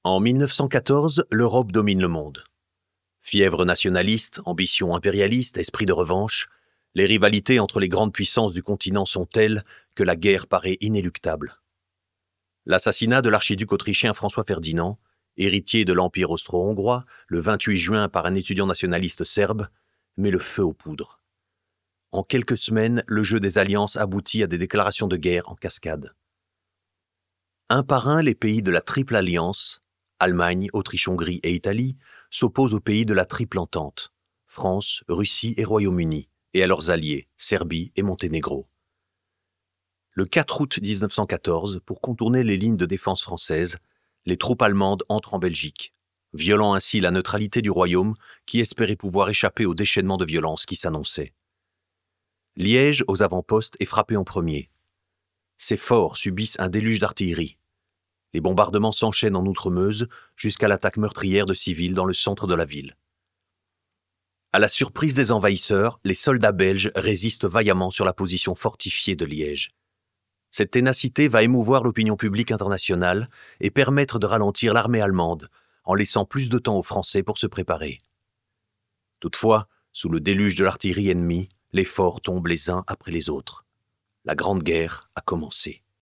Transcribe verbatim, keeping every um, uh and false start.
En mille neuf cent quatorze, l'Europe domine le monde. Fièvre nationaliste, ambition impérialiste, esprit de revanche, les rivalités entre les grandes puissances du continent sont telles que la guerre paraît inéluctable. L'assassinat de l'archiduc autrichien François Ferdinand, héritier de l'Empire austro-hongrois, le vingt-huit juin par un étudiant nationaliste serbe, met le feu aux poudres. En quelques semaines, le jeu des alliances aboutit à des déclarations de guerre en cascade. Un par un, les pays de la Triple Alliance, Allemagne, Autriche-Hongrie et Italie, s'opposent aux pays de la Triple Entente, France, Russie et Royaume-Uni, et à leurs alliés, Serbie et Monténégro. Le quatre août mille neuf cent quatorze, pour contourner les lignes de défense françaises, les troupes allemandes entrent en Belgique, violant ainsi la neutralité du royaume qui espérait pouvoir échapper au déchaînement de violence qui s'annonçait. Liège, aux avant-postes, est frappé en premier. Ces forts subissent un déluge d'artillerie. Les bombardements s'enchaînent en Outre-Meuse jusqu'à l'attaque meurtrière de civils dans le centre de la ville. À la surprise des envahisseurs, les soldats belges résistent vaillamment sur la position fortifiée de Liège. Cette ténacité va émouvoir l'opinion publique internationale et permettre de ralentir l'armée allemande en laissant plus de temps aux Français pour se préparer. Toutefois, sous le déluge de l'artillerie ennemie, les forts tombent les uns après les autres. La Grande Guerre a commencé.